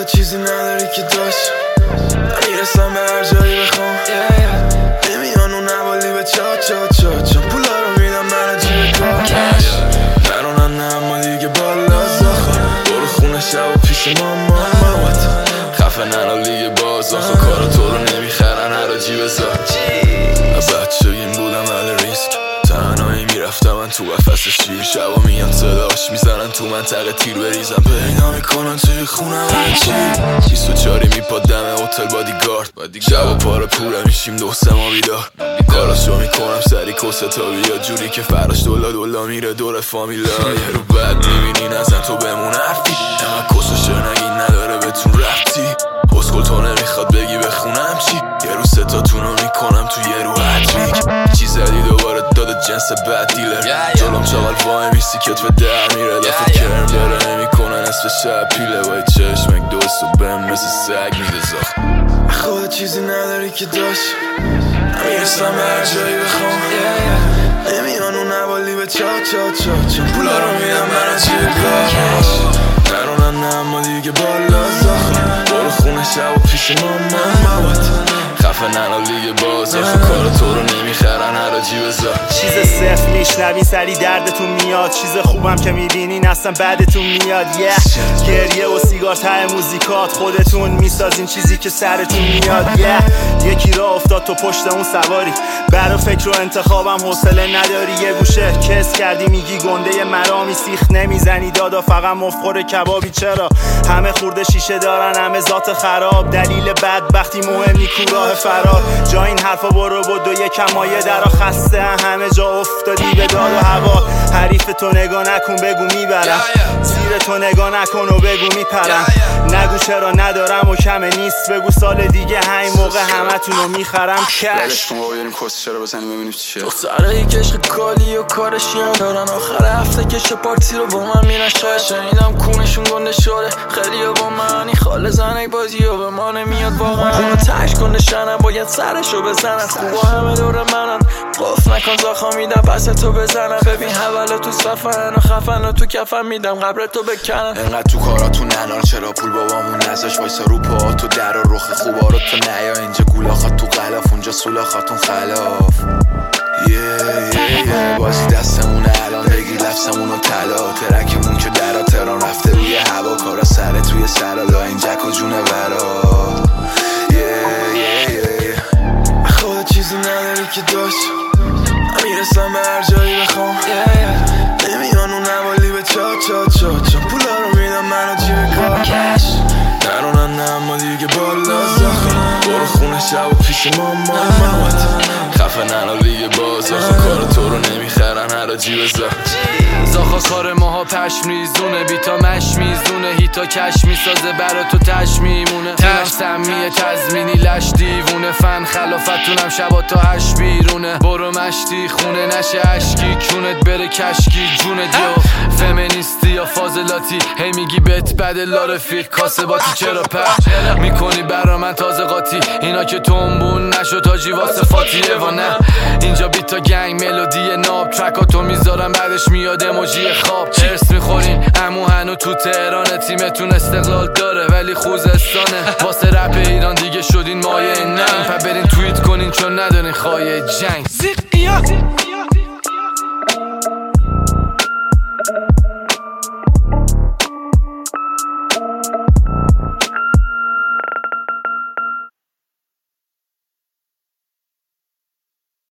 چیزی نداری که داشت نمیرسم به هر جایی بخوام نمیان اون نوالی به چا پولا رو میدم من جیب کاش نرونن نه اما دیگه بالا زاخه برو خونه شب و پیش مامات خفه نرا لیگ باز آخه کارا تو رو نمیخرن هر جیب زا بچگیم بودم اهل ریسک تنهایی میرفتم من تو قفس شیر شبا میان صداش میزنن تو منطقه تیر بریزم پیدا میکنن توی خونم هرچی 24 میپاد دم هتل بادیگارد شبا پاره پوره میشیم دو سما بیدار کاراشو میکنم سری کسه تا بیا جوری که فراش دولا میره دور فامیلا یه رو بد میبینی نزن تو بمون حرفی اما کسو شنگی نداره بهتون رفتی اسکل تو نمیخواد بگی بخونم چی یه رو ستاتونو میکنم تو یه رو هتریک چی زدی دوباره داده جنس بد دیلر جلوم چاقل وای میسی کتف در میره دفت کرم داره نمیکنن نصف شب پیله وای چشمک دوست و بهم مثل سگ میده زخ خود چیزی نداری که داشت نمیرسم به هر جایی بخوام نمیان اون نوالی به چا پولا رو میدم من از جیب کاش نرونن نه اما دیگه بالا زاخم برو خونه شب و پیش مامات خفه نرا لیگ باز آخه کار تو رو نمیخرن هر جیب زا چیز صفر میشنوین سری دردتون میاد چیز خوبم که میبینین اصلا بعدتون میاد گریه و سیگار ته موزیکات خودتون میسازین چیزی که سرتون میاد یکی را افتاد تو پشت اون سواری برا فکر و انتخابم حوصله نداری یه گوشه کس کردی میگی گنده مرامی سیخ نمیزنی دادا فقط مفخور کبابی چرا همه خورده شیشه دارن همه ذات خراب دلیل بدبختی مهم نیکو راه فرار جا این حرفا برو بود و یکم مایه درا خسته همه جا افتادی به داد و هوا حریف تو نگاه نکن بگو میبرم زیر تو نگاه نکن و بگو میپرم نگو چرا ندارم و کمه نیست بگو سال دیگه همین موقع همتونو میخرم کش بریم کس چرا بزنیم ببینیم چیه دخترایی که عشق کالی و کارشیان دارن آخر هفته کش پارتی رو با من میرن شاید شنیدم کونشون گنده شده خیلی با منی خاله زنک بازی و به ما نمیاد واقعا اونو تش کنده شنم باید سرشو بزنن خوبا همه دور منن قف نکن زاخا میدم پس تو بزنن ببین حوالا تو صفن و خفن و تو کفن میدم قبر تو بکنن انقدر تو کاراتون ننان چرا پول بابامون نزاش وایسا رو پا تو در و رخ خوبا رو تو نیا اینجا گولاخات تو غلاف اونجا سولاخاتون خلاف بازی دستمونه الان بگیر لفظمونو طلا ترکمون که درا تران رفته روی هوا کارا سره توی سرالا این جک و جونه برا خود چیزی نداری که داشت نمیرسم به هر جایی بخوام نمیان اون نوالی به چا پولا رو میدم من جیب کاش نرونن نه اما دیگه بالا زاخم برو خونه شب و پیش مامات خفه نرا لیگ باز آخه کار تو رو نمیخرن هر جیب زا زاخا کار ماها پشم ریزونه بیتا مش میزونه هیتا کش میسازه برا تو تش میمونه تیمم سمیه تزمینی لش دیوونه فن خلافتونم شبا تا 8 بیرونه برو مشتی خونه نشه عشقی کونت بره کشکی جونه دیو فمینیستی یا فاضلاتی هی میگی بهت بده لارفیق کاسباتی چرا پر میکنی برا من تازه قاطی اینا که تنبون نشد تاجی واسه فاتیه و نه اینجا بیتا گنگ ملودی ناب ترکاتو میذارم بعدش میاد اموجی خواب چرس میخورین امو هنو تو تهران تیمتون استقلال داره ولی خوزستانه واسه رپ ایران دیگه شدین مایه ننگ پا برین توییت کنین چون ندارین خواهی جنگ